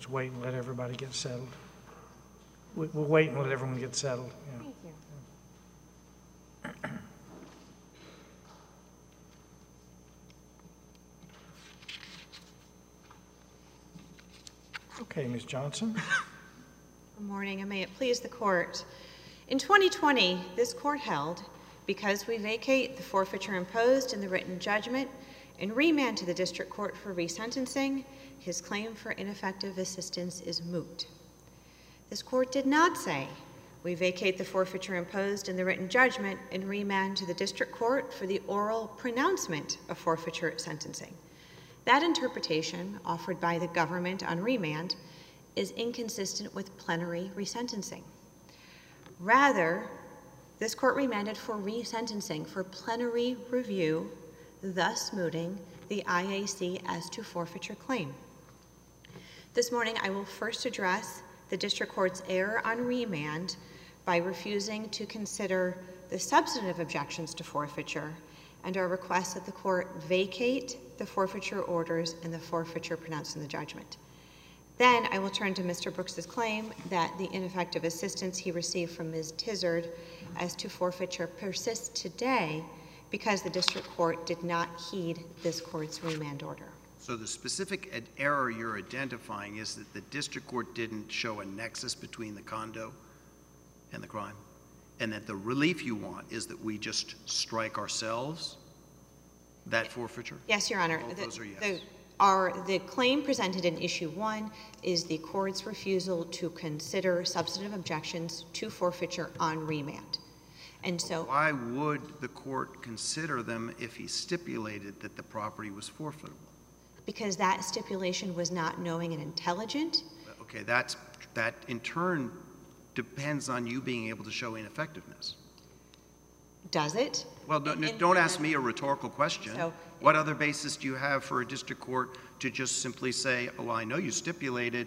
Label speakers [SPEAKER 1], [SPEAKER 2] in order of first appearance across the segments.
[SPEAKER 1] let's wait and let everybody get settled. We'll wait and let everyone get settled. Yeah.
[SPEAKER 2] Thank you.
[SPEAKER 1] Okay, Ms. Johnson.
[SPEAKER 2] Good morning, and may it please the court. In 2020, this court held, because we vacate the forfeiture imposed in the written judgment and remand to the district court for resentencing, his claim for ineffective assistance is moot. This court did not say, we vacate the forfeiture imposed in the written judgment and remand to the district court for the oral pronouncement of forfeiture sentencing. That interpretation, offered by the government on remand, is inconsistent with plenary resentencing. Rather, this court remanded for resentencing for plenary review, thus mooting the IAC as to forfeiture claim. This morning, I will first address the district court's error on remand by refusing to consider the substantive objections to forfeiture and our request that the court vacate the forfeiture orders and the forfeiture pronounced in the judgment. Then I will turn to Mr. Brooks's claim that the ineffective assistance he received from Ms. Tizard as to forfeiture persists today because the district court did not heed this court's remand order.
[SPEAKER 3] So the specific error you're identifying is that the district court didn't show a nexus between the condo and the crime, and that the relief you want is that we just strike ourselves that forfeiture?
[SPEAKER 2] Yes, Your Honor.
[SPEAKER 3] Both those are yes.
[SPEAKER 2] The claim presented in Issue 1 is the court's refusal to consider substantive objections to forfeiture on remand. And so,
[SPEAKER 3] why would the court consider them if he stipulated that the property was forfeitable?
[SPEAKER 2] Because that stipulation was not knowing and intelligent.
[SPEAKER 3] Okay, that in turn depends on you being able to show ineffectiveness.
[SPEAKER 2] Does it?
[SPEAKER 3] Well, don't ask me a rhetorical question.
[SPEAKER 2] So,
[SPEAKER 3] what other basis do you have for a district court to just simply say, oh, well, I know you stipulated.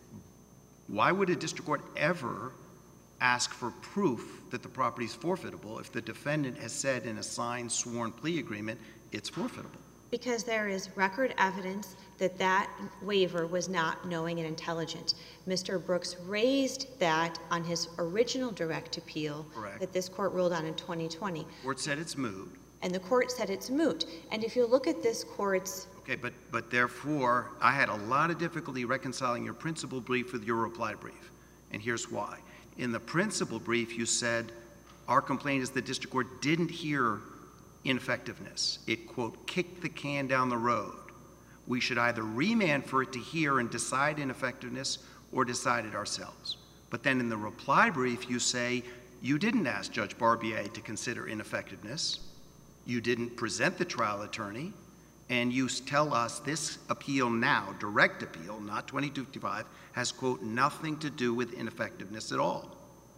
[SPEAKER 3] Why would a district court ever ask for proof that the property is forfeitable if the defendant has said in a signed sworn plea agreement it's forfeitable?
[SPEAKER 2] Because there is record evidence that that waiver was not knowing and intelligent. Mr. Brooks raised that on his original direct appeal.
[SPEAKER 3] Correct.
[SPEAKER 2] That this court ruled on in 2020.
[SPEAKER 3] The court said it's moot.
[SPEAKER 2] And the court said it's moot. And if you look at this court's...
[SPEAKER 3] Okay, but therefore, I had a lot of difficulty reconciling your principal brief with your reply brief. And here's why. In the principal brief, you said, our complaint is the district court didn't hear ineffectiveness. It, quote, kicked the can down the road. We should either remand for it to hear and decide ineffectiveness or decide it ourselves. But then in the reply brief, you say you didn't ask Judge Barbier to consider ineffectiveness. You didn't present the trial attorney. And you tell us this appeal now, direct appeal, not 2255, has, quote, nothing to do with ineffectiveness at all.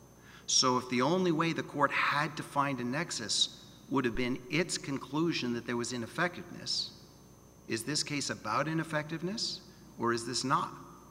[SPEAKER 3] So if the only way the court had to find a nexus would have been its conclusion that there was ineffectiveness, is this case about ineffectiveness or is this not?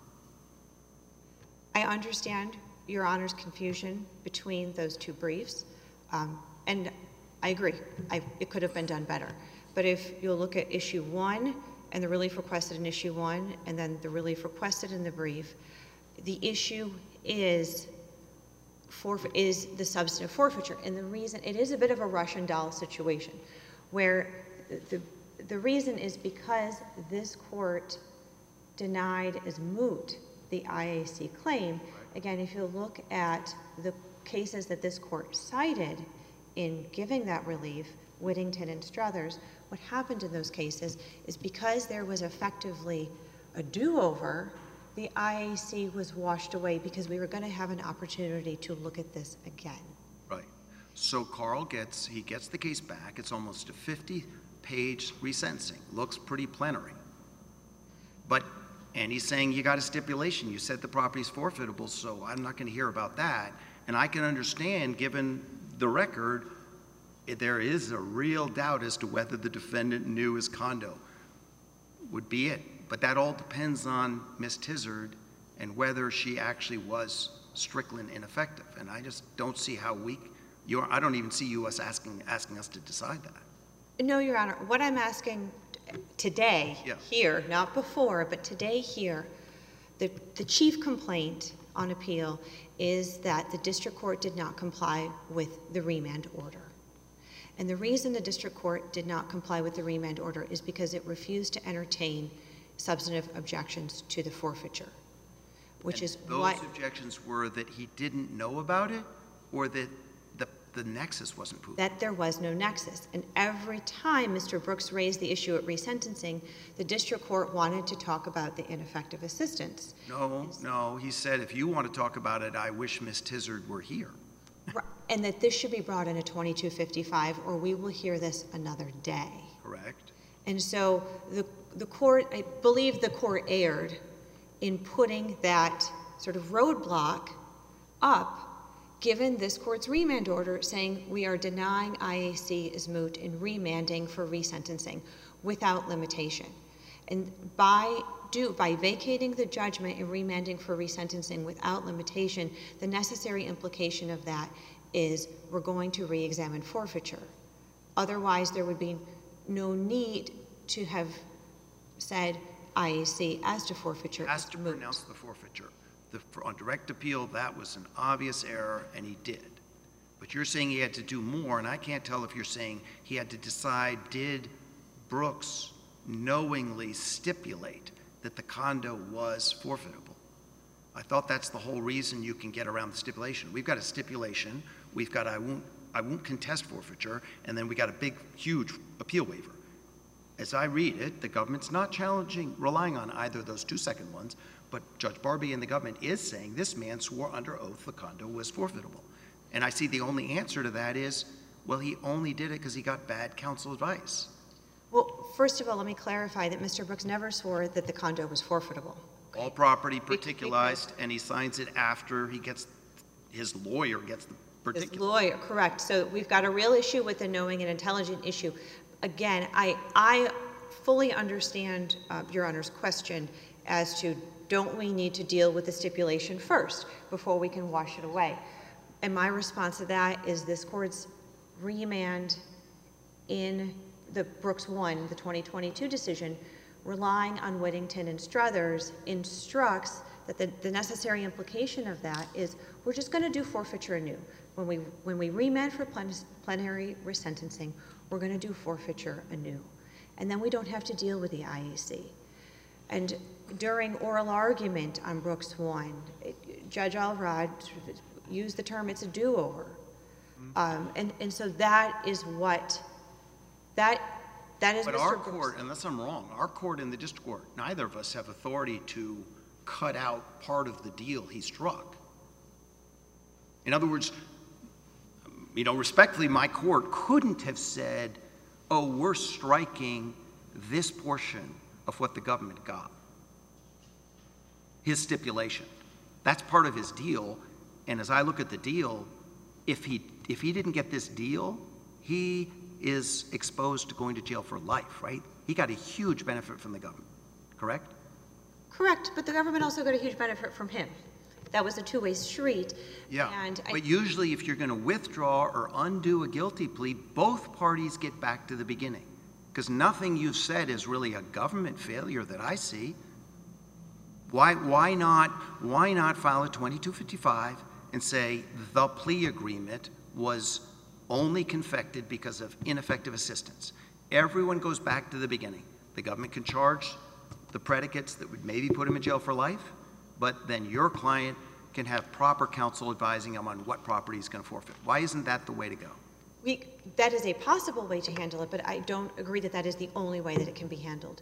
[SPEAKER 2] I understand Your Honor's confusion between those two briefs. And I agree. It could have been done better. But if you'll look at Issue 1 and the relief requested in Issue 1 and then the relief requested in the brief, the issue is the substantive forfeiture. And the reason, it is a bit of a Russian doll situation where the reason is because this court denied as moot the IAC claim. Again, if you look at the cases that this court cited in giving that relief, Whittington and Struthers, what happened in those cases is because there was effectively a do-over, the IAC was washed away because we were going to have an opportunity to look at this again.
[SPEAKER 3] Right. So Carl gets the case back. It's almost a 50-page resentencing. Looks pretty plenary. And he's saying you got a stipulation. You said the property's forfeitable, so I'm not going to hear about that. And I can understand, given the record, there is a real doubt as to whether the defendant knew his condo would be it. But that all depends on Ms. Tizard and whether she actually was Strickland ineffective. And I just don't see how I don't even see you asking us to decide that.
[SPEAKER 2] No, Your Honor. What I'm asking today,
[SPEAKER 3] Yeah.
[SPEAKER 2] here, not before, but today here, The chief complaint on appeal is that the district court did not comply with the remand order. And the reason the district court did not comply with the remand order is because it refused to entertain substantive objections to the forfeiture, which is what...
[SPEAKER 3] Those objections were that he didn't know about it, or that the nexus wasn't proven?
[SPEAKER 2] That there was no nexus. And every time Mr. Brooks raised the issue at resentencing, the district court wanted to talk about the ineffective assistance.
[SPEAKER 3] No, he said, if you want to talk about it, I wish Ms. Tizard were here.
[SPEAKER 2] And that this should be brought in a 2255, or we will hear this another day.
[SPEAKER 3] Correct.
[SPEAKER 2] And so the court, I believe the court erred in putting that sort of roadblock up, given this court's remand order saying we are denying IAC as moot and remanding for resentencing without limitation. And by vacating the judgment and remanding for resentencing without limitation, the necessary implication of that is we're going to re-examine forfeiture. Otherwise, there would be no need to have said IAC as to forfeiture.
[SPEAKER 3] Has to pronounce the forfeiture. On direct appeal, that was an obvious error, and he did. But you're saying he had to do more, and I can't tell if you're saying he had to decide, did Brooks knowingly stipulate that the condo was forfeitable? I thought that's the whole reason you can get around the stipulation. We've got a stipulation, we've got I won't contest forfeiture, and then we got a big, huge appeal waiver. As I read it, the government's not relying on either of those two second ones, but Judge Barbee and the government is saying this man swore under oath the condo was forfeitable. And I see the only answer to that is, well, he only did it because he got bad counsel advice.
[SPEAKER 2] Well, first of all, let me clarify that Mr. Brooks never swore that the condo was forfeitable.
[SPEAKER 3] All property particularized, and he signs it after he gets, his lawyer gets the particulars.
[SPEAKER 2] His lawyer, correct. So we've got a real issue with the knowing and intelligent issue. Again, I fully understand Your Honor's question as to don't we need to deal with the stipulation first before we can wash it away? And my response to that is this court's remand in the Brooks 1, the 2022 decision, relying on Whittington and Struthers, instructs that the necessary implication of that is we're just going to do forfeiture anew. When we remand for plenary resentencing, we're going to do forfeiture anew. And then we don't have to deal with the IAC. And during oral argument on Brooks 1, Judge Alrod used the term, it's a do-over. And so that is what, that is
[SPEAKER 3] But
[SPEAKER 2] Mr.
[SPEAKER 3] our
[SPEAKER 2] Brooks.
[SPEAKER 3] court, unless I'm wrong, our court and the district court, neither of us have authority to cut out part of the deal he struck. In other words, respectfully, my court couldn't have said, oh, we're striking this portion of what the government got. His stipulation. That's part of his deal. And as I look at the deal, if he didn't get this deal, he is exposed to going to jail for life, right? He got a huge benefit from the government, correct?
[SPEAKER 2] Correct, but the government also got a huge benefit from him. That was a two-way street.
[SPEAKER 3] Yeah,
[SPEAKER 2] And
[SPEAKER 3] but usually if you're going to withdraw or undo a guilty plea, both parties get back to the beginning. Because nothing you've said is really a government failure that I see. Why not file a 2255 and say the plea agreement was only confected because of ineffective assistance? Everyone goes back to the beginning. The government can charge the predicates that would maybe put him in jail for life, but then your client can have proper counsel advising him on what property he's going to forfeit. Why isn't that the way to go?
[SPEAKER 2] That is a possible way to handle it, but I don't agree that that is the only way that it can be handled.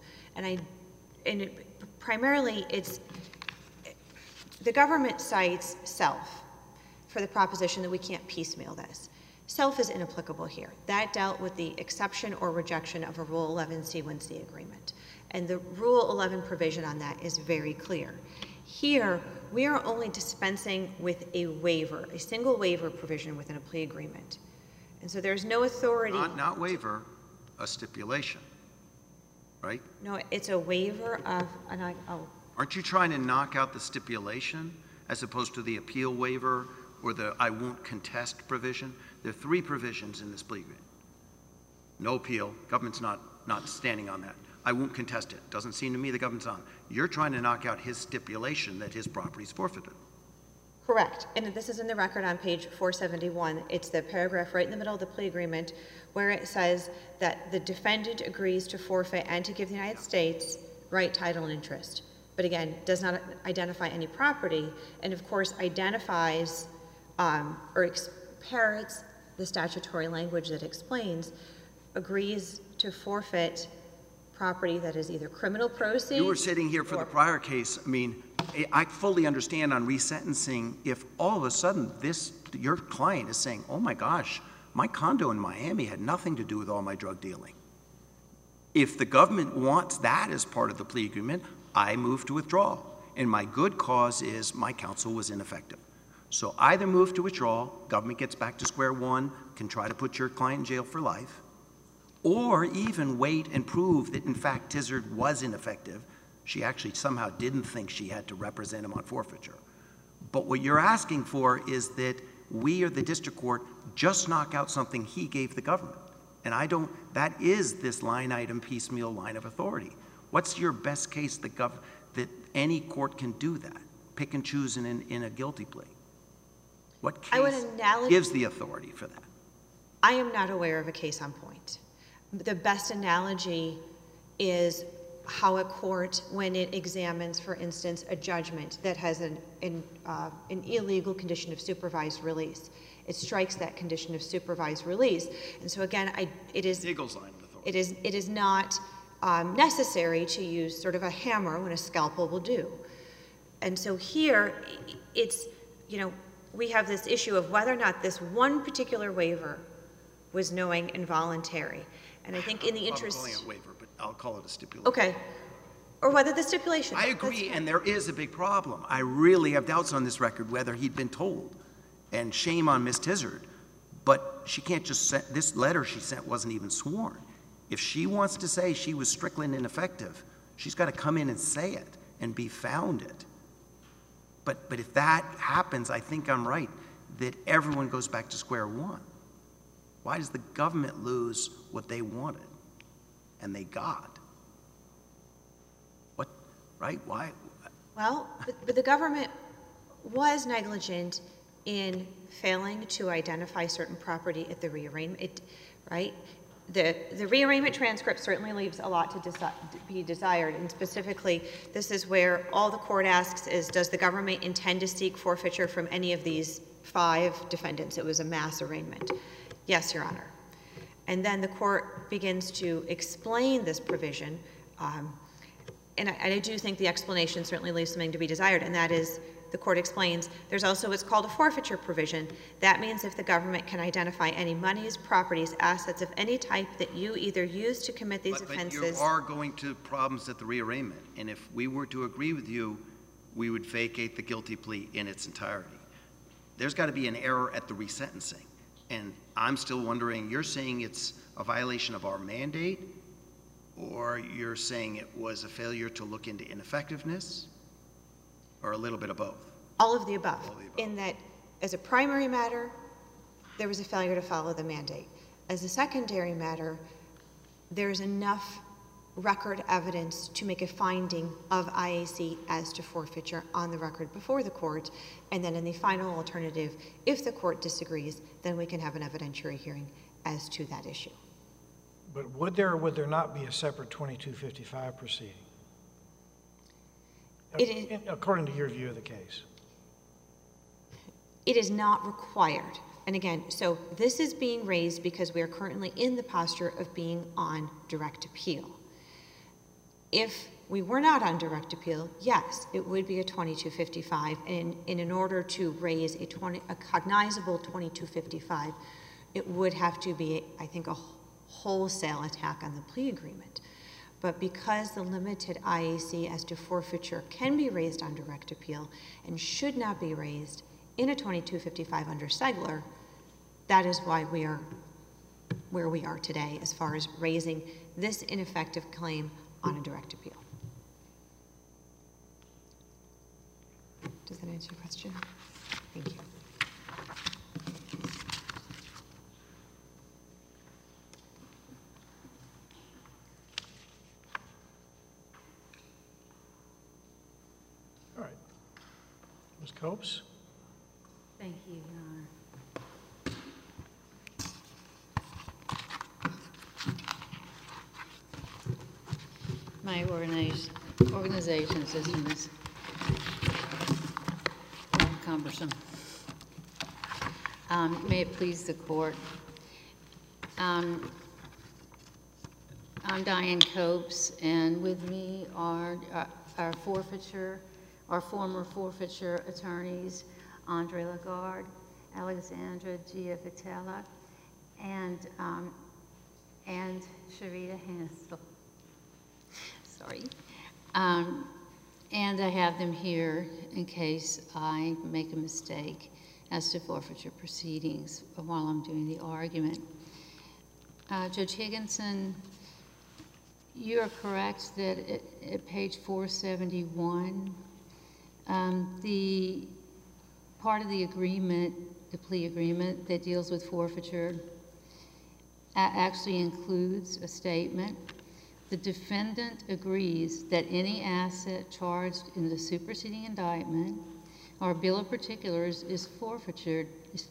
[SPEAKER 2] Primarily, it's the government cites self for the proposition that we can't piecemeal this. Self is inapplicable here. That dealt with the exception or rejection of a Rule 11 C1C agreement. And the Rule 11 provision on that is very clear. Here, we are only dispensing with a waiver, a single waiver provision within a plea agreement. And so there's no authority.
[SPEAKER 3] Not waiver, a stipulation, right?
[SPEAKER 2] No, it's a waiver of,
[SPEAKER 3] Aren't you trying to knock out the stipulation as opposed to the appeal waiver or the I won't contest provision? There are three provisions in this plea agreement. No appeal, government's not standing on that. I won't contest it. Doesn't seem to me the government's on. You're trying to knock out his stipulation that his property is forfeited.
[SPEAKER 2] Correct. And this is in the record on page 471. It's the paragraph right in the middle of the plea agreement where it says that the defendant agrees to forfeit and to give the United States right, title, and interest. But again, does not identify any property, and of course identifies or parrots the statutory language that explains, agrees to forfeit property that is either criminal proceeds.
[SPEAKER 3] You were sitting here for the prior case. I mean, I fully understand on resentencing if all of a sudden your client is saying, oh my gosh, my condo in Miami had nothing to do with all my drug dealing. If the government wants that as part of the plea agreement, I move to withdraw. And my good cause is my counsel was ineffective. So either move to withdraw, government gets back to square one, can try to put your client in jail for life, or even wait and prove that in fact Tizard was ineffective. She actually somehow didn't think she had to represent him on forfeiture. But what you're asking for is that we or the district court just knock out something he gave the government. And that is this line item piecemeal line of authority. What's your best case that any court can do that? Pick and choose in a guilty plea. What case gives the authority for that?
[SPEAKER 2] I am not aware of a case on point. The best analogy is how a court, when it examines, for instance, a judgment that has an illegal condition of supervised release, it strikes that condition of supervised release. And so again, it is not necessary to use sort of a hammer when a scalpel will do. And so here, we have this issue of whether or not this one particular waiver was knowing and voluntary. And I think in the interest...
[SPEAKER 3] I'm calling it a waiver, but I'll call it a stipulation.
[SPEAKER 2] Okay. Or whether the stipulation...
[SPEAKER 3] I agree, and there is a big problem. I really have doubts on this record whether he'd been told. And shame on Ms. Tizard. But she can't just send... This letter she sent wasn't even sworn. If she wants to say she was Strickland ineffective, she's got to come in and say it and be founded. But if that happens, I think I'm right, that everyone goes back to square one. Why does the government lose what they wanted and they got? What, right? Why?
[SPEAKER 2] Well, but the government was negligent in failing to identify certain property at the rearrangement, right? The rearrangement transcript certainly leaves a lot to be desired, and specifically, this is where all the court asks is, does the government intend to seek forfeiture from any of these 5 defendants? It was a mass arraignment. Yes, Your Honor. And then the court begins to explain this provision, and I do think the explanation certainly leaves something to be desired, and that is, the court explains, there's also what's called a forfeiture provision. That means if the government can identify any monies, properties, assets of any type that you either use to commit these offenses...
[SPEAKER 3] But you are going to problems at the rearrangement, and if we were to agree with you, we would vacate the guilty plea in its entirety. There's got to be an error at the resentencing, and I'm still wondering, you're saying it's a violation of our mandate, or you're saying it was a failure to look into ineffectiveness? Or a little bit of both?
[SPEAKER 2] All of the above. In that, as a primary matter, there was a failure to follow the mandate. As a secondary matter, there's enough record evidence to make a finding of IAC as to forfeiture on the record before the court, and then in the final alternative, if the court disagrees, then we can have an evidentiary hearing as to that issue.
[SPEAKER 1] But would there or would there not be a separate 2255 proceeding? According to your view of the case.
[SPEAKER 2] It is not required. And again, so this is being raised because we are currently in the posture of being on direct appeal. If we were not on direct appeal, yes, it would be a 2255. And in order to raise a cognizable 2255, it would have to be, I think, a wholesale attack on the plea agreement. But because the limited IAC as to forfeiture can be raised on direct appeal and should not be raised in a 2255 under Segler, that is why we are where we are today as far as raising this ineffective claim on a direct appeal. Does that answer your question? Thank you.
[SPEAKER 1] Copes?
[SPEAKER 4] Thank you, Your Honor. My organization system is cumbersome. May it please the court. I'm Diane Copes, and with me are our former forfeiture attorneys, Andre Lagarde, Alexandra Giavitella, and Sharita Hansel. Sorry. And I have them here in case I make a mistake as to forfeiture proceedings while I'm doing the argument. Judge Higginson, you are correct that at page 471, the part of the agreement, the plea agreement that deals with forfeiture, actually includes a statement. The defendant agrees that any asset charged in the superseding indictment or bill of particulars is forfeitable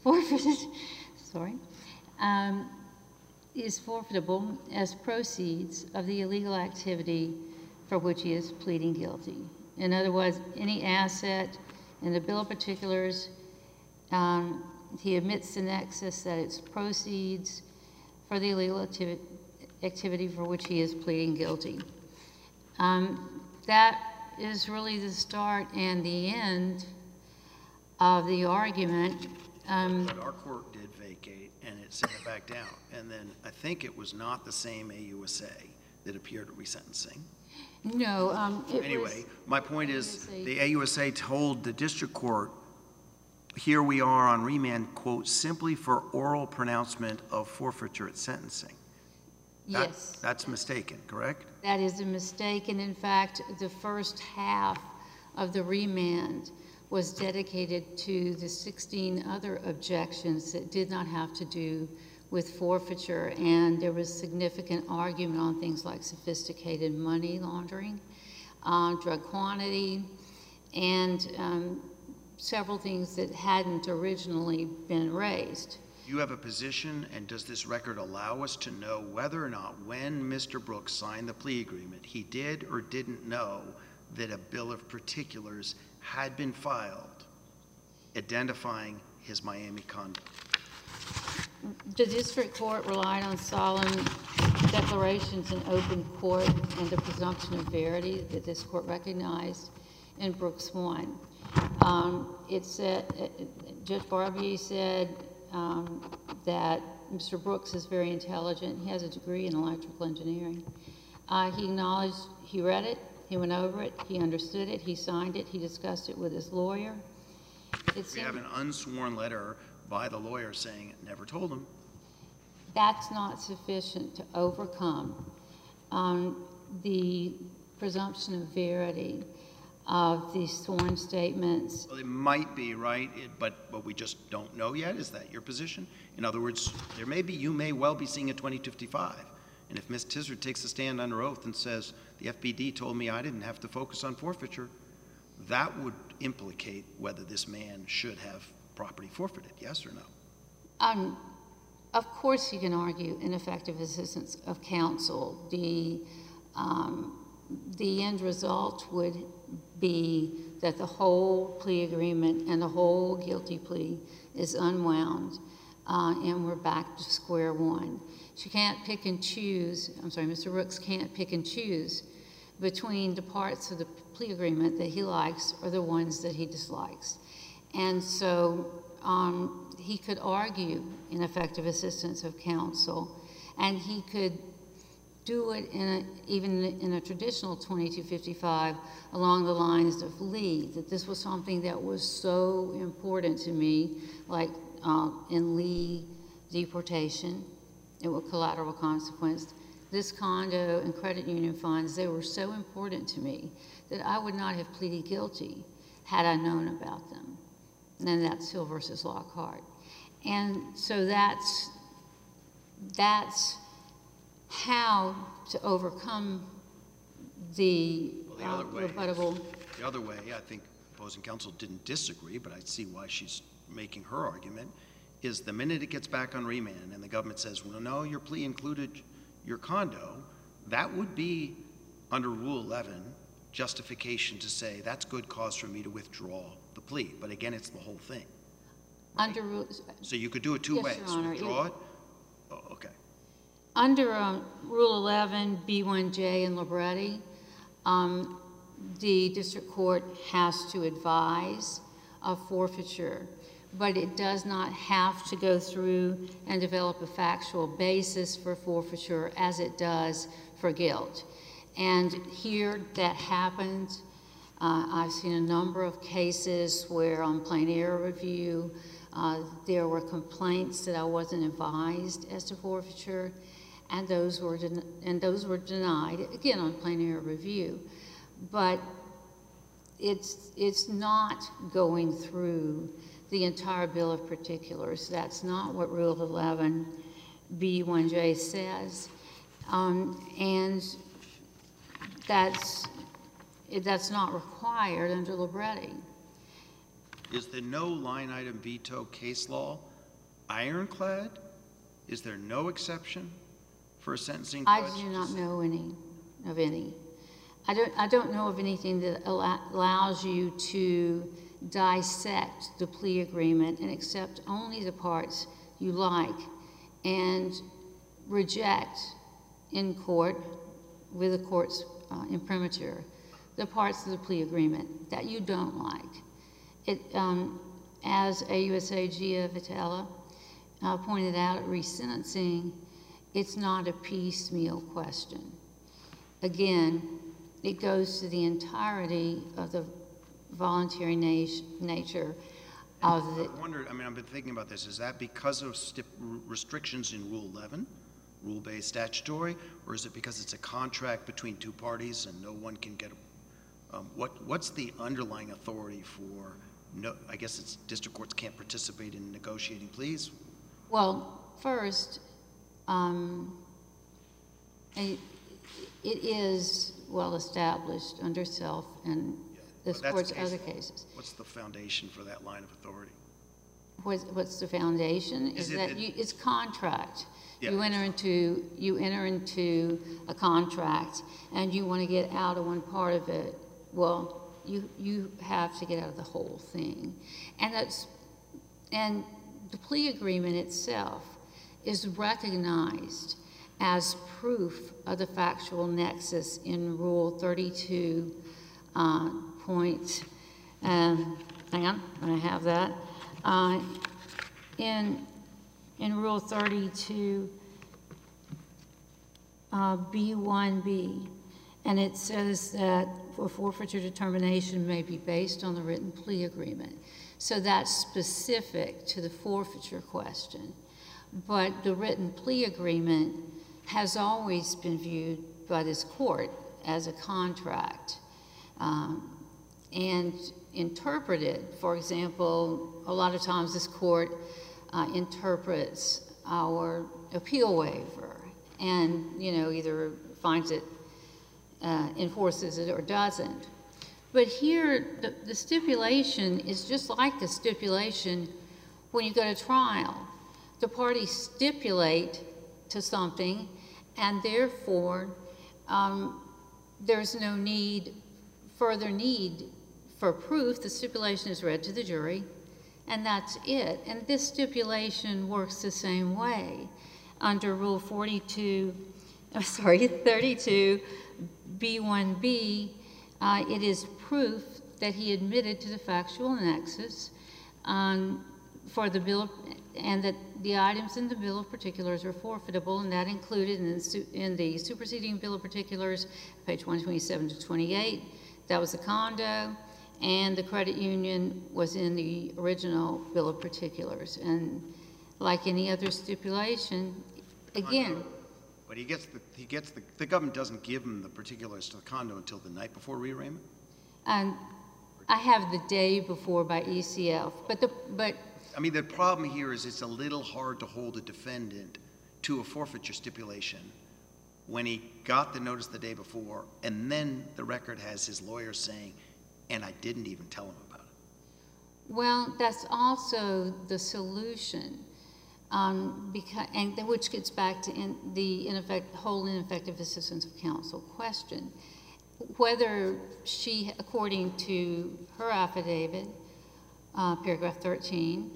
[SPEAKER 4] as proceeds of the illegal activity for which he is pleading guilty. In other words, any asset in the bill of particulars, he admits in excess that it's proceeds for the illegal activity for which he is pleading guilty. That is really the start and the end of the argument.
[SPEAKER 3] But our court did vacate, and it sent it back down. And then I think it was not the same AUSA that appeared at resentencing.
[SPEAKER 4] No,
[SPEAKER 3] Anyway, my point is, the AUSA told the district court, here we are on remand, quote, simply for oral pronouncement of forfeiture at sentencing.
[SPEAKER 4] yes.
[SPEAKER 3] That's mistaken, correct?
[SPEAKER 4] That is a mistake, and in fact, the first half of the remand was dedicated to the 16 other objections that did not have to do with forfeiture, and there was significant argument on things like sophisticated money laundering, drug quantity, and several things that hadn't originally been raised.
[SPEAKER 3] You have a position, and does this record allow us to know whether or not when Mr. Brooks signed the plea agreement, he did or didn't know that a bill of particulars had been filed identifying his Miami conduct?
[SPEAKER 4] The district court relied on solemn declarations in open court and the presumption of verity that this court recognized in Brooks 1. It said, Judge Barbier said that Mr. Brooks is very intelligent. He has a degree in electrical engineering. He acknowledged, he read it, he went over it, he understood it, he signed it, he discussed it with his lawyer.
[SPEAKER 3] We have an unsworn letter by the lawyer saying it never told him.
[SPEAKER 4] That's not sufficient to overcome the presumption of verity of these sworn statements.
[SPEAKER 3] Well, it might be, right? But we just don't know yet. Is that your position? In other words, you may well be seeing a 2255. And if Ms. Tizard takes a stand under oath and says, the FBD told me I didn't have to focus on forfeiture, that would implicate whether this man should have property forfeited, yes or no?
[SPEAKER 4] Of course you can argue ineffective assistance of counsel. The end result would be that the whole plea agreement and the whole guilty plea is unwound, and we're back to square one. She can't pick and choose, I'm sorry, Mr. Brooks can't pick and choose between the parts of the plea agreement that he likes or the ones that he dislikes. And so he could argue ineffective assistance of counsel, and he could do it even in a traditional 2255 along the lines of Lee, that this was something that was so important to me, like in Lee deportation, it was collateral consequence. This condo and credit union funds, they were so important to me that I would not have pleaded guilty had I known about them. And then that's Hill versus Lockhart. And so that's how to overcome the rebuttable.
[SPEAKER 3] The other way, I think opposing counsel didn't disagree, but I see why she's making her argument, is the minute it gets back on remand and the government says, well, no, your plea included your condo, that would be, under Rule 11, justification to say that's good cause for me to withdraw the plea. But again, it's the whole thing.
[SPEAKER 4] Under Rule...
[SPEAKER 3] So you could do it two
[SPEAKER 4] Yes,
[SPEAKER 3] ways.
[SPEAKER 4] Your Honor.
[SPEAKER 3] Withdraw it? Oh, okay.
[SPEAKER 4] Under Rule 11, B1J and Libretti, the district court has to advise of forfeiture, but it does not have to go through and develop a factual basis for forfeiture as it does for guilt. And here that happened. I've seen a number of cases where on plain error review, there were complaints that I wasn't advised as to forfeiture, and those were denied, again, on plain error review. But it's not going through the entire bill of particulars. That's not what Rule 11 B1J says. And that's not required under Libretti.
[SPEAKER 3] Is the no line item veto case law ironclad? Is there no exception for a sentencing judge?
[SPEAKER 4] I do not know of any. I don't know of anything that allows you to dissect the plea agreement and accept only the parts you like and reject in court with the court's imprimatur the parts of the plea agreement that you don't like. As AUSA Gia Vitella pointed out at resentencing, it's not a piecemeal question. Again, it goes to the entirety of the voluntary nature of the...
[SPEAKER 3] I wondered, I mean, I've been thinking about this. Is that because of restrictions in Rule 11, rule-based statutory, or is it because it's a contract between two parties and no one can get a... what's the underlying authority for... No, I guess it's district courts can't participate in negotiating pleas?
[SPEAKER 4] Well, first, it is well established under self and this court's other cases.
[SPEAKER 3] What's the foundation for that line of authority?
[SPEAKER 4] What's the foundation? Is that it's contract. Yeah. You enter into a contract and you want to get out of one part of it. Well, you have to get out of the whole thing. And the plea agreement itself is recognized as proof of the factual nexus in Rule 32 hang on, I have that. In Rule 32 B1B, and it says that a forfeiture determination may be based on the written plea agreement. So that's specific to the forfeiture question. But the written plea agreement has always been viewed by this court as a contract and interpreted. For example, a lot of times this court interprets our appeal waiver and, either finds it, enforces it or doesn't. But here, the stipulation is just like the stipulation when you go to trial. The parties stipulate to something, and therefore, there's no further need for proof. The stipulation is read to the jury, and that's it. And this stipulation works the same way. Under Rule 32 B1B, it is proof that he admitted to the factual nexus for the bill, and that the items in the bill of particulars are forfeitable, and that included in the superseding bill of particulars, page 127 to 28. That was the condo, and the credit union was in the original bill of particulars. And like any other stipulation, again.
[SPEAKER 3] But the government doesn't give him the particulars to the condo until the night before rearrangement?
[SPEAKER 4] And I have the day before by ECF, but
[SPEAKER 3] I mean, the problem here is it's a little hard to hold a defendant to a forfeiture stipulation when he got the notice the day before, and then the record has his lawyer saying, and I didn't even tell him about
[SPEAKER 4] Well, that's also the solution, which gets back to whole ineffective assistance of counsel question. Whether she, according to her affidavit, paragraph 13,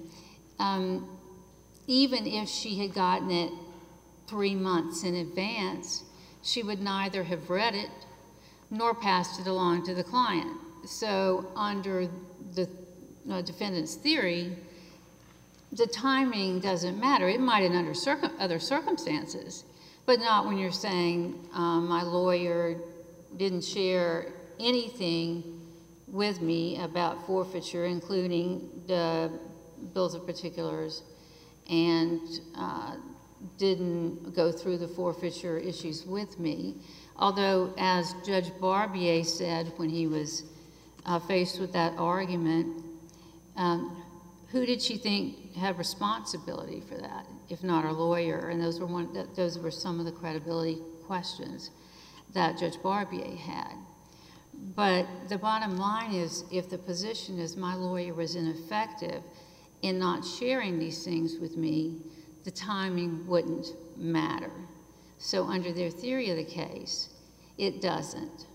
[SPEAKER 4] even if she had gotten it 3 months in advance, she would neither have read it nor passed it along to the client. So under the defendant's theory, the timing doesn't matter. It might in other circumstances, but not when you're saying my lawyer didn't share anything with me about forfeiture, including the bills of particulars, and didn't go through the forfeiture issues with me. Although, as Judge Barbier said when he was faced with that argument, who did she think had responsibility for that, if not her lawyer? And those were some of the credibility questions that Judge Barbier had. But the bottom line is, if the position is my lawyer was ineffective in not sharing these things with me, the timing wouldn't matter. So under their theory of the case, it doesn't.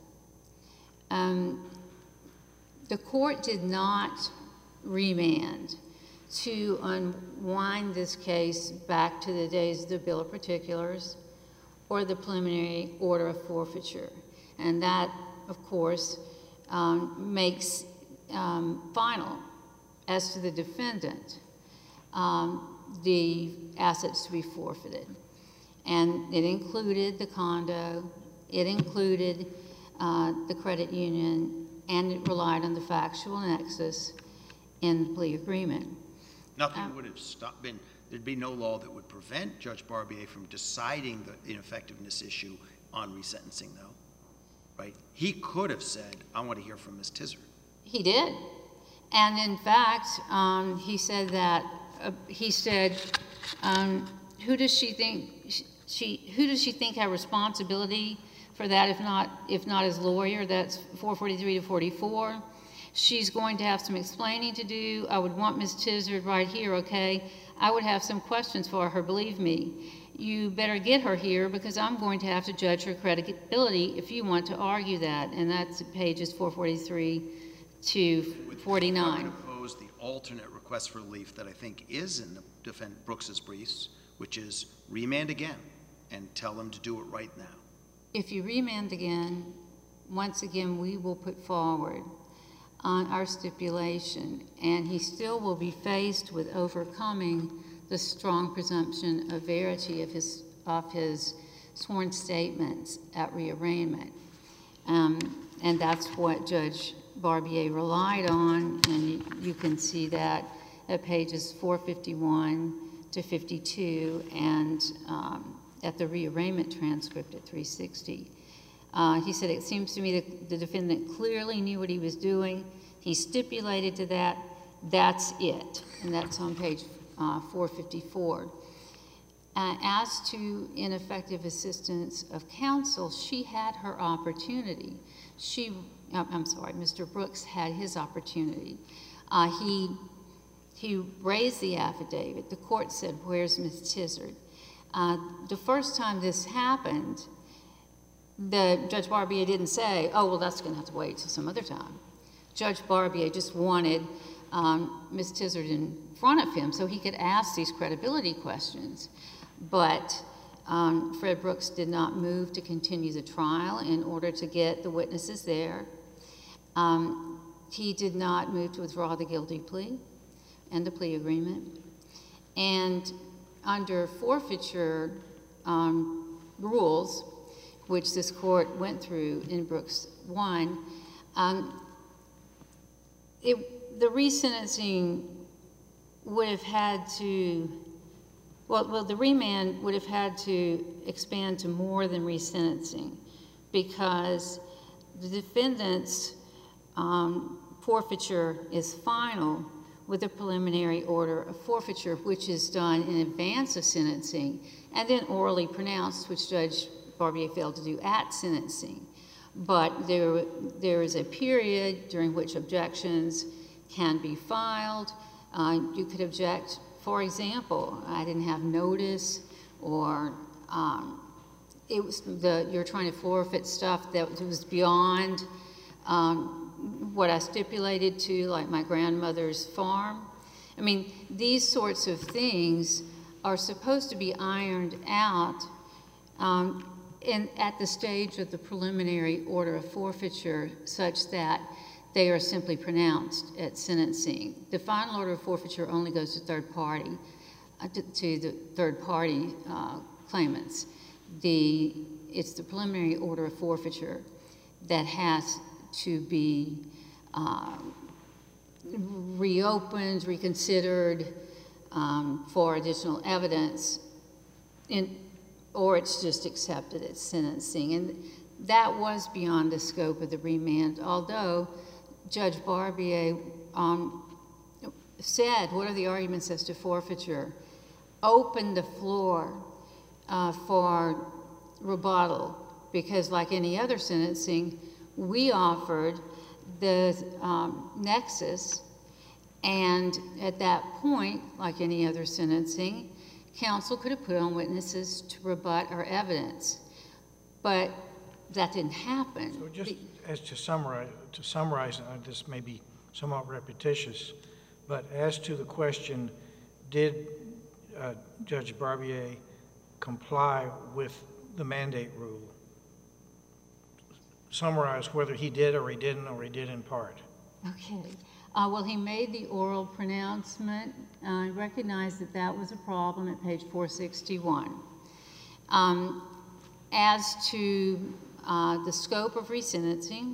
[SPEAKER 4] The court did not remand to unwind this case back to the days of the bill of particulars or the preliminary order of forfeiture. And that, of course, makes final, as to the defendant, the assets to be forfeited. And it included the condo, it included the credit union, and it relied on the factual nexus in the plea agreement.
[SPEAKER 3] Nothing would have there'd be no law that would prevent Judge Barbier from deciding the ineffectiveness issue on resentencing, though, right? He could have said, I want to hear from Ms. Tizard. He
[SPEAKER 4] did. And in fact, he said that, who does she think had responsibility for that, if not his lawyer? That's 443 to 44. She's going to have some explaining to do. I would want Ms. Tizard right here, okay? I would have some questions for her, believe me. You better get her here because I'm going to have to judge her credibility if you want to argue that. And that's pages 443 to 49.
[SPEAKER 3] I would oppose the alternate request for relief that I think is in the defendant Brooks's briefs, which is remand again and tell them to do it right now.
[SPEAKER 4] If you remand again, once again, we will put forward on our stipulation, and he still will be faced with overcoming the strong presumption of verity of his sworn statements at rearrangement. And that's what Judge Barbier relied on, and you can see that at pages 451 to 52 and at the rearrangement transcript at 360. He said, it seems to me that the defendant clearly knew what he was doing. He stipulated to that. That's it. And that's on page 454. As to ineffective assistance of counsel, she had her opportunity. Mr. Brooks had his opportunity. He raised the affidavit. The court said, where's Ms. Tizard? The first time this happened, Judge Barbier didn't say, oh, well, that's going to have to wait till some other time. Judge Barbier just wanted Ms. Tizard in front of him so he could ask these credibility questions. But Fred Brooks did not move to continue the trial in order to get the witnesses there. He did not move to withdraw the guilty plea and the plea agreement. And under forfeiture rules, which this court went through in Brooks 1, the resentencing would have had to, the remand would have had to expand to more than resentencing because the defendant's forfeiture is final with a preliminary order of forfeiture, which is done in advance of sentencing, and then orally pronounced, which Judge Barbier failed to do at sentencing. But there is a period during which objections can be filed. You could object, for example, I didn't have notice, or it was you're trying to forfeit stuff that was beyond what I stipulated to, like my grandmother's farm. I mean, these sorts of things are supposed to be ironed out at the stage of the preliminary order of forfeiture, such that they are simply pronounced at sentencing. The final order of forfeiture only goes to third party, to the third party claimants. It's the preliminary order of forfeiture that has to be reopened, reconsidered for additional evidence, or it's just accepted at sentencing. And that was beyond the scope of the remand, although Judge Barbier said, what are the arguments as to forfeiture? Opened the floor for rebuttal, because like any other sentencing, we offered the nexus, and at that point, like any other sentencing, counsel could have put on witnesses to rebut our evidence, but that didn't happen.
[SPEAKER 1] So just as to summarize, this may be somewhat repetitious, but as to the question, did Judge Barbier comply with the mandate rule? Summarize whether he did or he didn't, or he did in part.
[SPEAKER 4] Okay. Well, he made the oral pronouncement. I recognize that that was a problem at page 461. As to the scope of resentencing,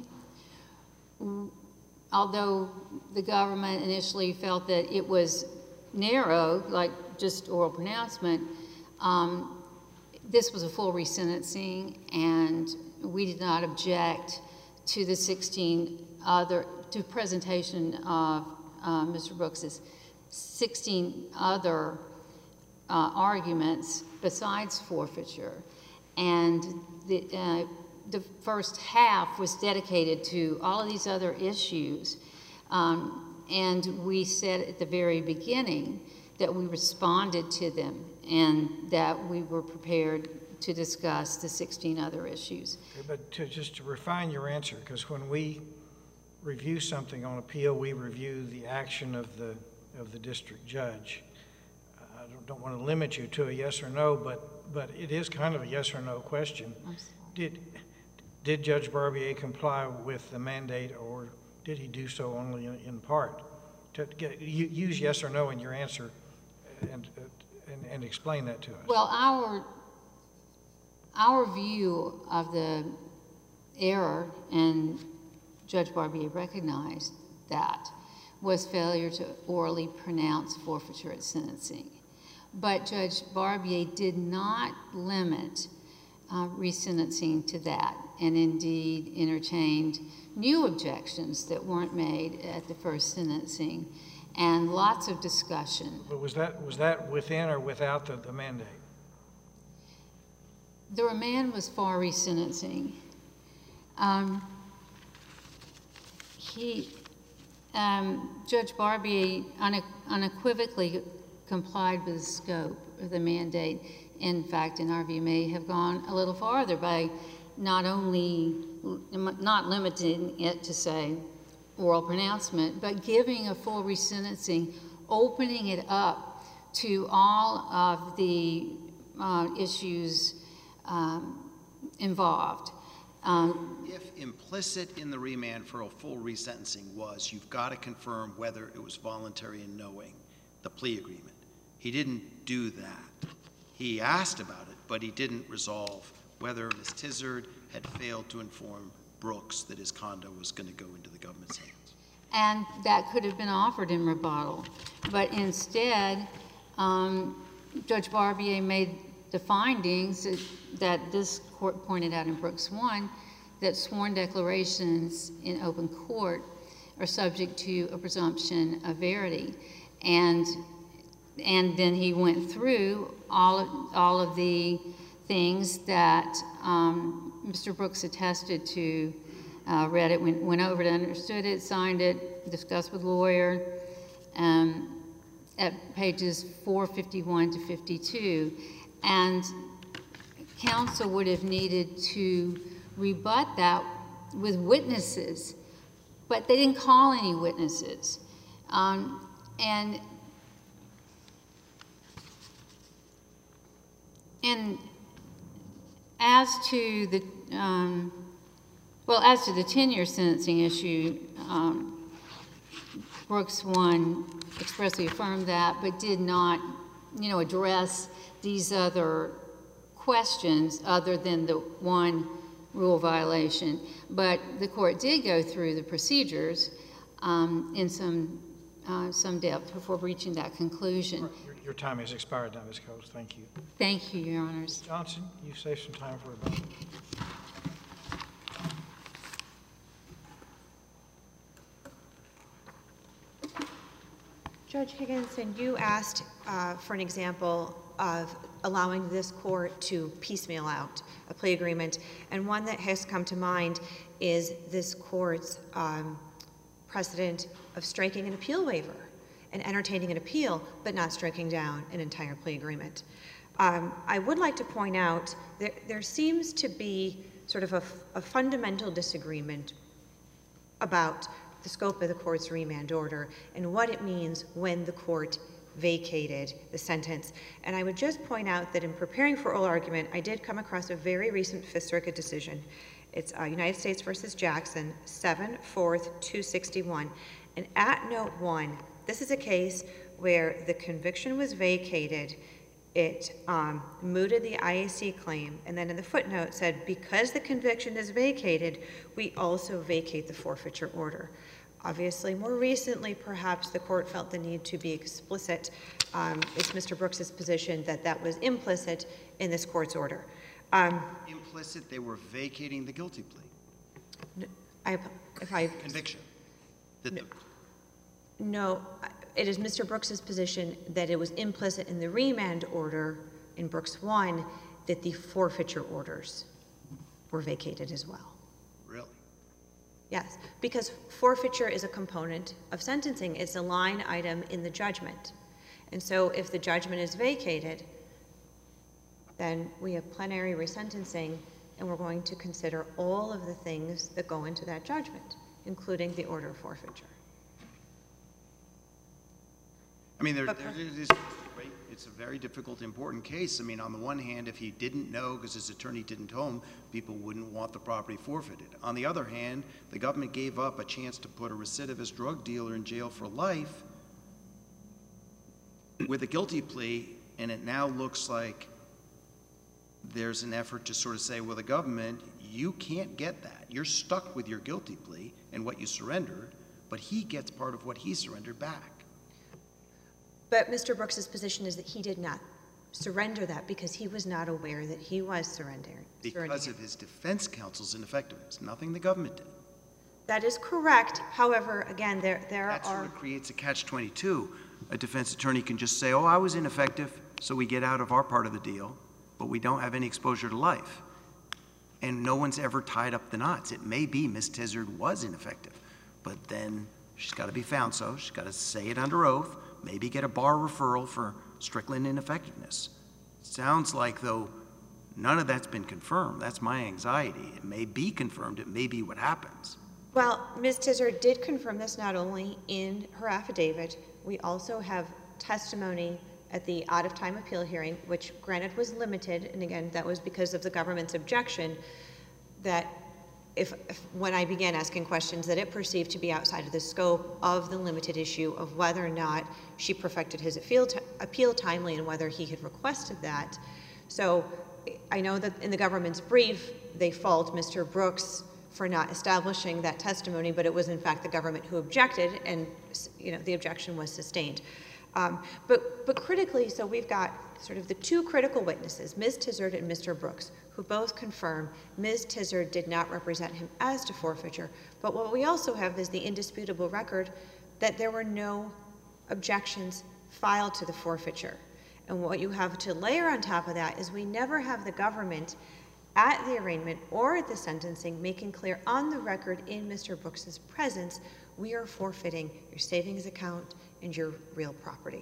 [SPEAKER 4] although the government initially felt that it was narrow, like just oral pronouncement, this was a full resentencing, and we did not object to the 16 other, to presentation of Mr. Brooks's 16 other arguments besides forfeiture. And the first half was dedicated to all of these other issues. And we said at the very beginning that we responded to them and that we were prepared to discuss the 16 other issues.
[SPEAKER 1] Okay, but just to refine your answer, because when we review something on appeal, we review the action of the district judge. I don't want to limit you to a yes or no, but it is kind of a yes or no question. Did Judge Barbier comply with the mandate, or did he do so only in part? Use yes or no in your answer and explain that to us.
[SPEAKER 4] Well, our view of the error, and Judge Barbier recognized that, was failure to orally pronounce forfeiture at sentencing. But Judge Barbier did not limit resentencing to that, and indeed entertained new objections that weren't made at the first sentencing, and lots of discussion.
[SPEAKER 1] But was that within or without the mandate?
[SPEAKER 4] The remand was for resentencing. Judge Barbier unequivocally complied with the scope of the mandate. In fact, in our view, may have gone a little farther by not limiting it to, say, oral pronouncement, but giving a full resentencing, opening it up to all of the issues involved.
[SPEAKER 3] If implicit in the remand for a full resentencing was you've got to confirm whether it was voluntary and knowing the plea agreement, he didn't do that. He asked about it, but he didn't resolve whether Ms. Tizard had failed to inform Brooks that his condo was going to go into the government's hands.
[SPEAKER 4] And that could have been offered in rebuttal. But instead, Judge Barbier made the findings that this court pointed out in Brooks 1, that sworn declarations in open court are subject to a presumption of verity. And then he went through all of the things that Mr. Brooks attested to, read it, went over it, understood it, signed it, discussed with lawyer at pages 451 to 52, and counsel would have needed to rebut that with witnesses, but they didn't call any witnesses. And as to the as to the 10-year sentencing issue, Brooks 1 expressly affirmed that, but did not, address these other questions other than the one rule violation. But the court did go through the procedures in some depth before reaching that conclusion.
[SPEAKER 1] Your time has expired now, Ms. Coles. Thank you.
[SPEAKER 4] Thank you, Your Honors.
[SPEAKER 1] Johnson, you've saved some time for rebuttal.
[SPEAKER 2] Judge Higginson, you asked for an example of allowing this court to piecemeal out a plea agreement, and one that has come to mind is this court's precedent of striking an appeal waiver and entertaining an appeal, but not striking down an entire plea agreement. I would like to point out that there seems to be sort of a fundamental disagreement about the scope of the court's remand order and what it means when the court vacated the sentence. And I would just point out that in preparing for oral argument, I did come across a very recent Fifth Circuit decision. It's United States versus Jackson, 7/4/261. And at note 1, this is a case where the conviction was vacated. It mooted the IAC claim, and then in the footnote said, because the conviction is vacated, we also vacate the forfeiture order. Obviously, more recently, perhaps the court felt the need to be explicit. It's Mr. Brooks's position that that was implicit in this court's order.
[SPEAKER 3] Implicit, they were vacating the guilty plea. Conviction.
[SPEAKER 2] No, it is Mr. Brooks's position that it was implicit in the remand order in Brooks 1 that the forfeiture orders were vacated as well.
[SPEAKER 3] Really?
[SPEAKER 2] Yes, because forfeiture is a component of sentencing. It's a line item in the judgment. And so if the judgment is vacated, then we have plenary resentencing, and we're going to consider all of the things that go into that judgment, including the order of forfeiture.
[SPEAKER 3] I mean, it's a very difficult, important case. I mean, on the one hand, if he didn't know because his attorney didn't tell him, people wouldn't want the property forfeited. On the other hand, the government gave up a chance to put a recidivist drug dealer in jail for life with a guilty plea, and it now looks like there's an effort to sort of say, well, the government, you can't get that. You're stuck with your guilty plea and what you surrendered, but he gets part of what he surrendered back.
[SPEAKER 2] But Mr. Brooks's position is that he did not surrender that because he was not aware that he was surrendering.
[SPEAKER 3] Because of his defense counsel's ineffectiveness, nothing the government did.
[SPEAKER 2] That is correct. However, again, there
[SPEAKER 3] That
[SPEAKER 2] are...
[SPEAKER 3] sort of creates a catch-22. A defense attorney can just say, oh, I was ineffective, so we get out of our part of the deal, but we don't have any exposure to life. And no one's ever tied up the knots. It may be Ms. Tizard was ineffective, but then she's got to be found so. She's got to say it under oath, maybe get a bar referral for Strickland ineffectiveness. Sounds like, though, none of that's been confirmed. That's my anxiety. It may be confirmed. It may be what happens.
[SPEAKER 2] Well, Ms. Tizard did confirm this not only in her affidavit. We also have testimony at the out-of-time appeal hearing, which granted was limited, and again, that was because of the government's objection, that if when I began asking questions that it perceived to be outside of the scope of the limited issue of whether or not she perfected his appeal timely and whether he had requested that. So I know that in the government's brief, they fault Mr. Brooks for not establishing that testimony, but it was in fact the government who objected, and the objection was sustained. But critically, so we've got sort of the two critical witnesses, Ms. Tizard and Mr. Brooks, who both confirm Ms. Tizard did not represent him as to forfeiture. But what we also have is the indisputable record that there were no objections filed to the forfeiture. And what you have to layer on top of that is we never have the government at the arraignment or at the sentencing, making clear on the record in Mr. Brooks's presence, we are forfeiting your savings account and your real property.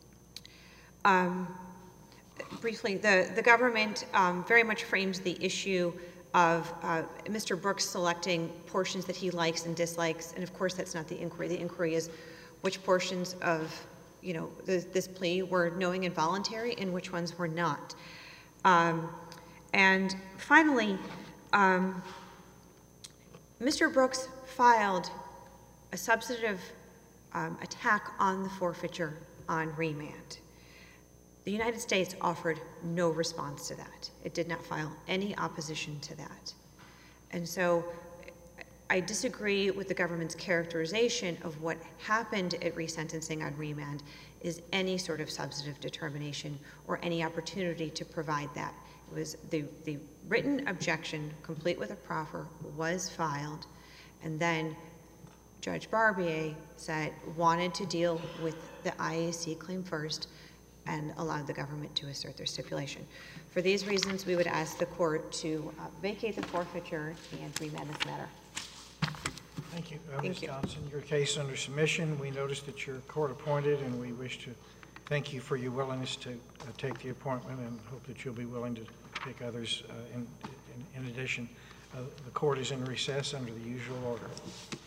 [SPEAKER 2] Briefly, the government very much frames the issue of Mr. Brooks selecting portions that he likes and dislikes, and of course that's not the inquiry. The inquiry is which portions of this plea were knowing and voluntary and which ones were not. And finally, Mr. Brooks filed a substantive attack on the forfeiture on remand. The United States offered no response to that. It did not file any opposition to that. And so I disagree with the government's characterization of what happened at resentencing on remand is any sort of substantive determination or any opportunity to provide that. It was the written objection, complete with a proffer, was filed, and then Judge Barbier wanted to deal with the IAC claim first and allowed the government to assert their stipulation. For these reasons, we would ask the court to vacate the forfeiture and remand this matter.
[SPEAKER 1] Thank you. Ms. Johnson, your case under submission. We noticed that you're court appointed, and we wish to thank you for your willingness to take the appointment and hope that you'll be willing to take others in addition. The court is in recess under the usual order.